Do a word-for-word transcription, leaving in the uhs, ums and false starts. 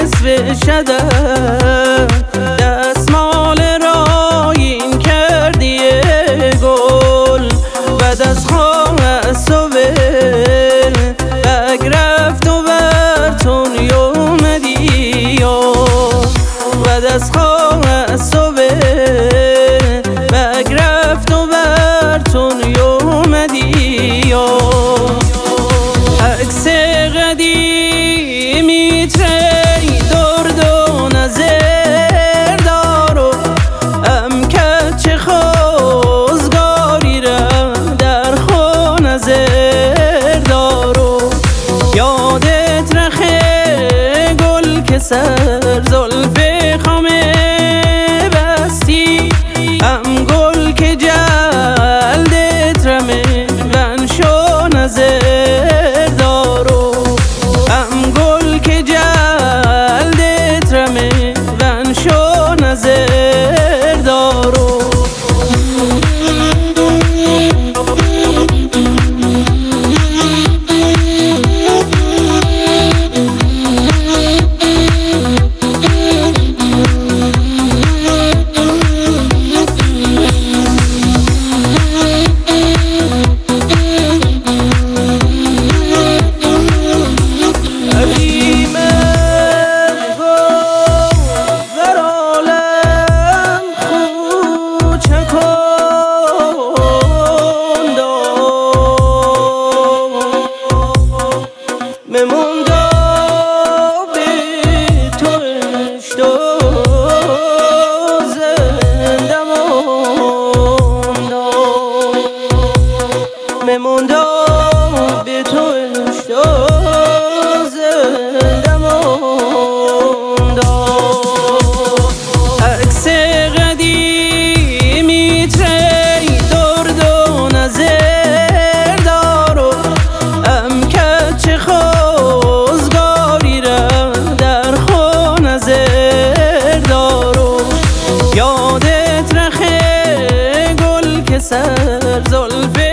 نصف شده دستمال راین کردی گل بعد از خواست و ول بگ رفت و برتون اومدی بعد از خواست و ول بگ رفت و برتون اومدی عکس قدیمی تری درد و نظر دارو ام کچ خوزگاری را در خو نظر دارو یادت رخه گل که سر زلف خامه بستی ام گل که جلدت رمه من شو نظر دارو ام گل که جلدت رمه من شو نظر دارو موندا به تو عشق زنده موندا عکس قدیمی تری درد و نظر دارو ام کچ خوزگاری را در خو نظر دارو یادت رخه گل که سر زلف